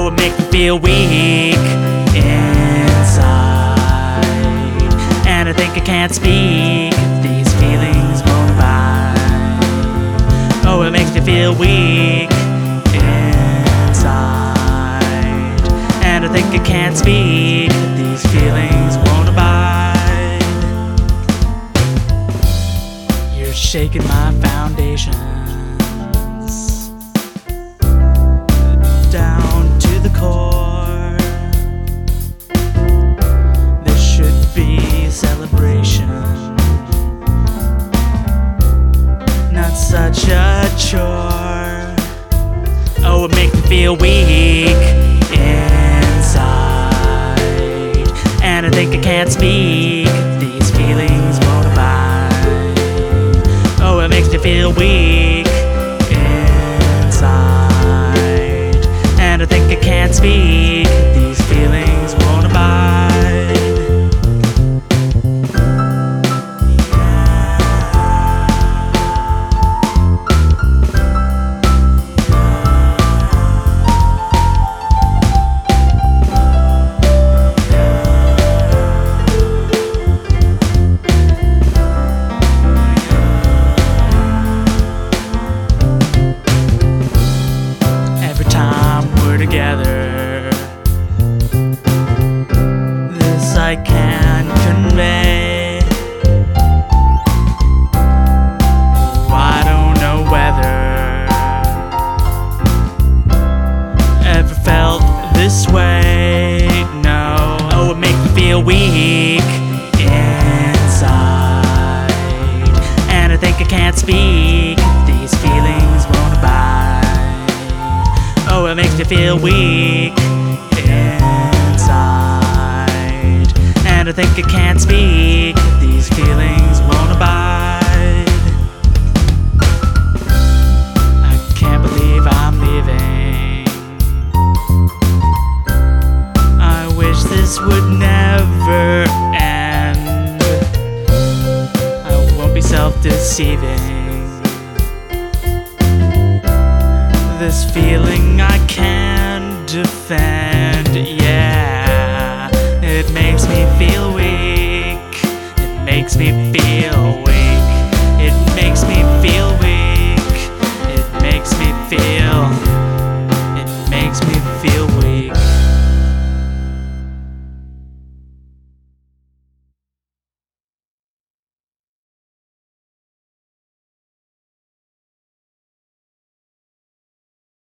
it makes me feel weak inside, and I think I can't speak. These feelings won't abide. Oh, it makes me feel weak inside, and I think I can't speak. These feelings won't abide. You're shaking my foundations down to the core. This should be a celebration, not such a chore. Oh, it makes me feel weak inside, and I think I can't speak. These feelings won't abide. Oh, it makes me feel weak inside, and I think I can't speak. These feelings won't abide. Together, this I can convey. Oh, I don't know whether ever felt this way. No. Oh, it makes me feel weak inside, and I think I can't speak. These feelings won't abide. Oh, it makes me feel weak inside, and I think I can't speak. These feelings won't abide. I can't believe I'm leaving. I wish this would never end. I won't be self-deceiving. This feeling I can defend, yeah. It makes me feel weak. It makes me feel weak.